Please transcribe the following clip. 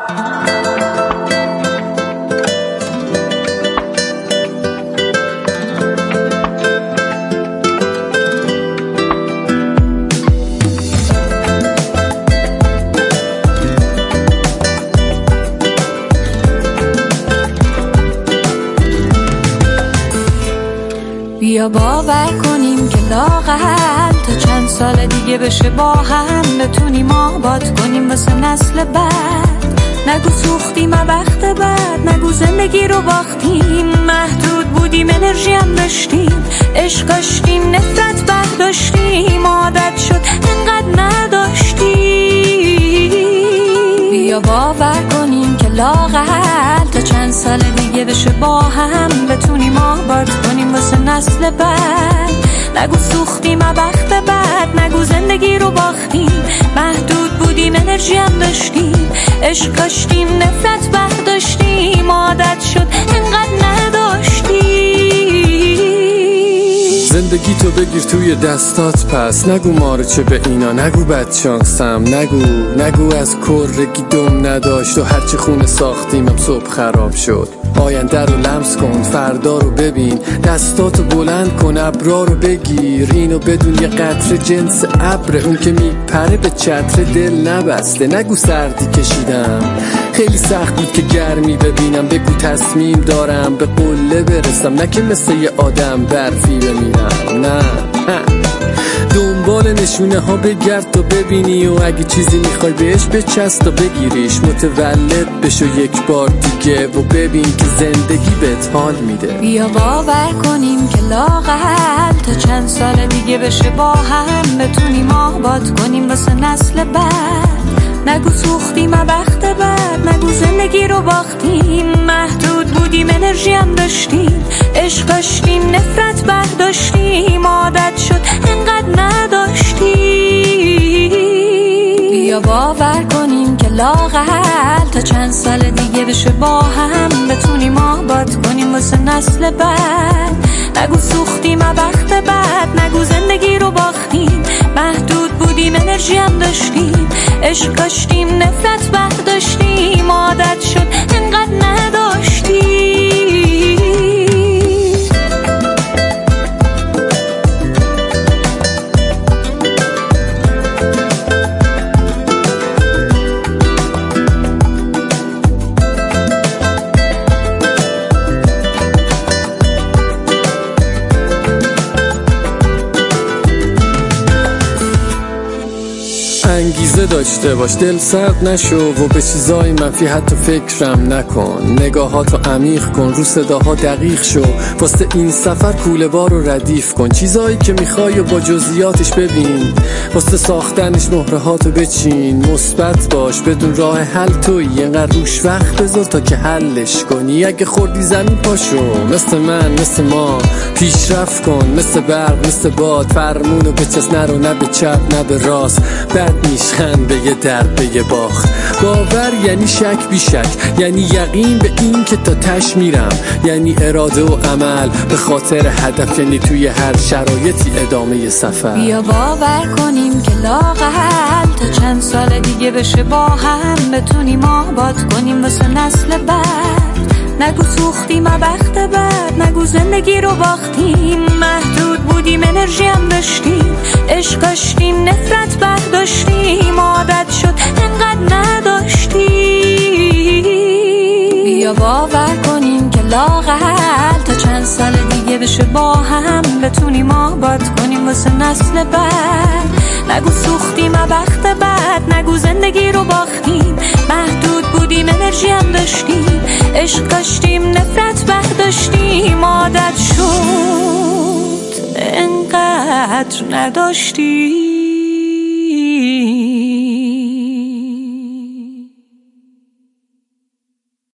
بیا باور کنیم که لااقل تا چند سال دیگه بشه با هم بتونیم آباد کنیم واسه نسل بعد. نگو سوختیم وقت بعد، نگو زندگی رو باختیم. محدود بودیم انرژی هم داشتیم، عشق داشتیم نفرت برداشتیم. عادت شد انقدر نداشتیم. بیا باور کنیم که لااقل تا چند سال دیگه بشه با هم بتونیم آباد کنیم واسه نسل بعد. نگو سوختیم وقت بعد، نگو زندگی رو باختیم. محدود بودیم انرژی هم داشتیم، عشق داشتیم نفرت برداشتیم. عادت شد انقدر نداشتیم. زندگی تو بگیر توی دستات پس، نگو ما رو چه به اینا، نگو بدشانسم، نگو از کرگی دم نداشت و هرچی خونه ساختیمم صبح خراب شد. آینده رو لمس کن، فردا رو ببین، دستاتو بلند کن، ابرا رو بگیر. اینو بدون یه قطره جنس ابر، اون که میپره به چتر دل نبسته. نگو سردی کشیدم، خیلی سخت بود که گرمی ببینم. بگو تصمیم دارم به قله برسم، نه که مثل یه آدم برفی بمیرم. نه دنبال نشونه ها بگرد تا ببینی، و اگه چیزی میخوای بهش بچست تا بگیریش. متولد بشو یک بار دیگه و ببین که زندگی بهت حال میده. بیا باور کنیم که لااقل تا چند سال دیگه بشه با هم بتونیم آباد کنیم واسه نسل بعد. نگو سوختیم وقت بعد، نگو زندگی رو باختیم. محدود بودیم انرژی هم داشتیم، عشق داشتیم نفرت برداشتیم. عادت شد انقدر نداشتیم. بیا باور کنیم که لااقل تا چند سال دیگه بشه با هم بتونیم آباد کنیم واسه نسل بعد. نگو سوختیم وقت بعد، نگو زندگی رو باختیم. محدود بودیم انرژی هم داشتیم، عشق داشتیم نفرت برداشتیم. عادت شد انقدر نداشتیم. انگیزه داشته باش، دل سرد نشو و به چیزای منفی حتی فکرم نکن. نگاهاتو عمیق کن، رو صداها دقیق شو. واسه این سفر کوله بار رو ردیف کن. چیزایی که میخوای و با جزئیاتش ببین، واسه ساختنش مهره هاتو بچین. مثبت باش، بدون راه حل تویی، اینقدر روش وقت بذار تا که حلش کنی. اگه خوردی زمین پاشو، مثل من مثل ما پیشرفت کن. مثل برق مثل باد، فرمونو بچس، نرو نه به چپ نه به راست. بعد میشخند به یه درد به یه باخت. باور یعنی شک بی شک، یعنی یقین به این که تا تش میرم، یعنی اراده و عمل به خاطر هدف، یعنی توی هر شرایطی ادامه سفر. بیا باور کنیم که لااقل تا چند سال دیگه بشه با هم بتونیم آباد کنیم واسه نسل بعد. نگو سوختیم وقت بعد، نگو زندگی رو باختیم. محدود بودیم انرژی هم داشتیم، عشق داشتیم نفرت برداشتیم. عادت شد انقدر نداشتیم. بیا باور کنیم که لااقل تا چند سال دیگه بشه با هم بتونیم آباد کنیم واسه نسل بعد. نگو سوختیم وقت بعد، نگو زندگی رو باختیم. محدود بودیم انرژی هم داشتیم، عشق داشتیم نفرت برداشتیم. عادت شد انقدر نداشتیم.